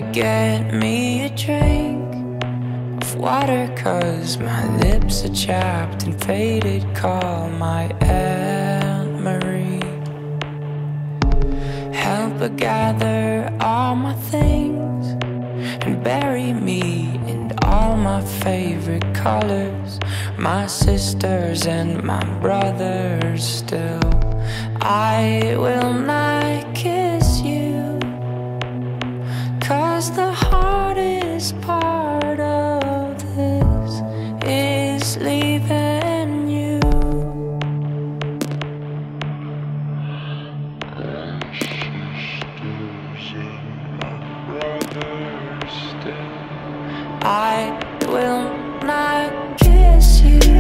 get me a drink of water, 'cause my lips are chapped and faded. Call my Aunt Marie. Help her gather all my things and bury me in all my favorite colors. My sisters and my brothers still. I will not kiss you, 'cause the hardest part of this is leaving you. I will not kiss you.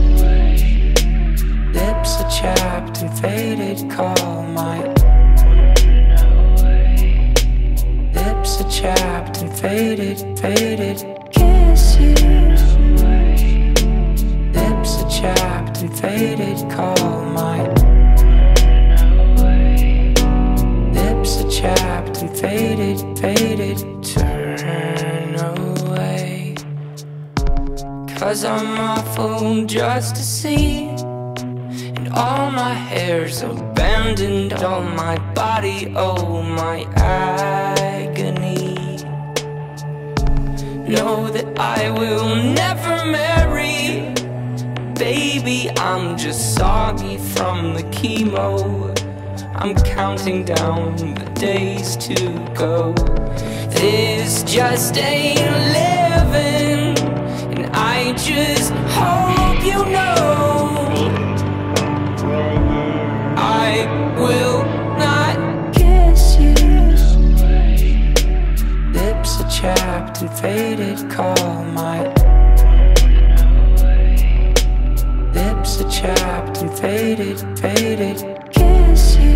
Lips are chapped and faded. Call my lips are chapped and faded, faded. Kiss you. Lips are chapped and faded. Call my lips are chapped and faded, faded. Turn away, 'cause I'm awful just to see. And all my hair's abandoned, all my body, oh my agony. Know that I will never marry. Baby, I'm just soggy from the chemo. I'm counting down the days to go. This just ain't living, and I just hope you know I will not kiss you. Lips are chapped and faded. Call my lips are chapped and faded, faded. Kiss you.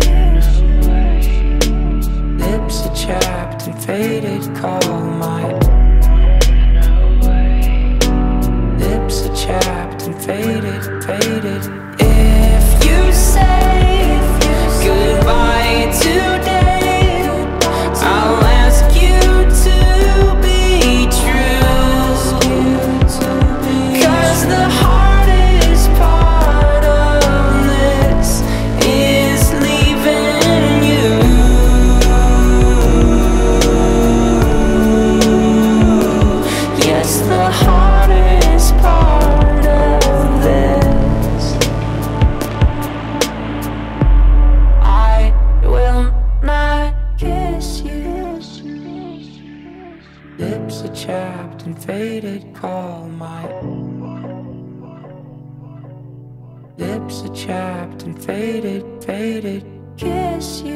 Lips are chapped and faded. Call my lips are chapped and faded, faded. If you say goodbye today, I'll ask you to be true, 'cause the hardest part of this is leaving you. Yes, the hardest part of this. I will not kiss you. Lips are chapped and faded. Call my lips are chapped and faded, faded. Kiss you.